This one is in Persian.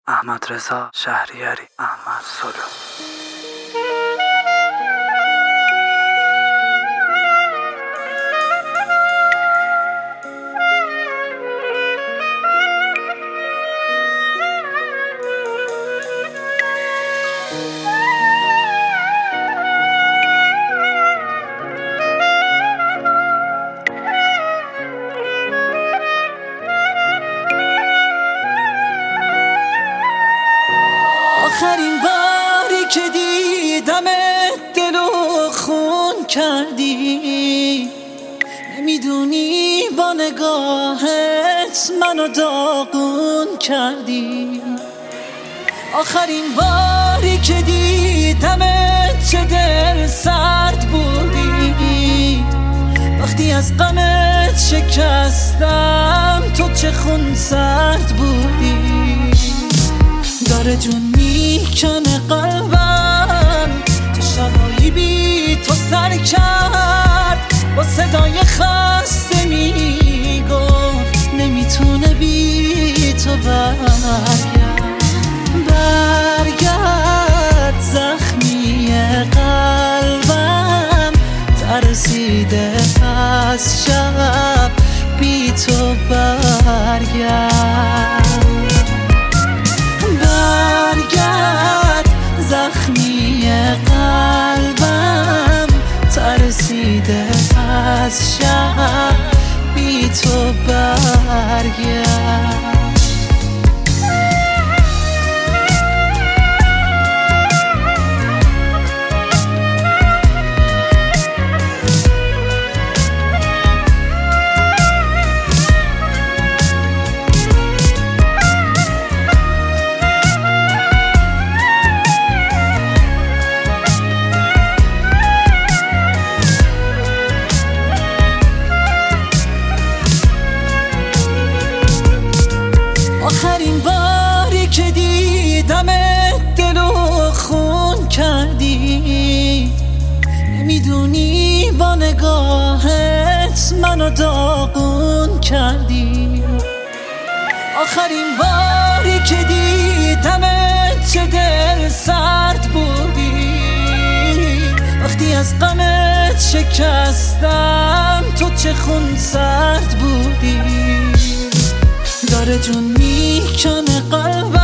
احمد رضا شهریاری، احمد سلو. آخرین باری که دیدمت دل و خون کردی، نمیدونی با نگاهت منو داغون کردی. آخرین باری که دیدمت چه دل سرد بودی، وقتی از غمت شکستم تو چه خون سرد بودی. داره جون میکنه قلبم، چه شبایی بی تو سر کرد، با صدای خسته میگفت نمیتونه بی تو برگرد. زخمی قلبم ترسیده از شب بی تو برگرد. زخمی قلبم ترسیده از شب بی تو برگرد. آخرین باری که دیدمت دل و خون کردی، نمیدونی با نگاهت منو داغون کردی. آخرین باری که دیدمت چه دل سرد بودی، وقتی از غمت شکستم تو چه خون سرد بودی. داره جون میکنه قلبم،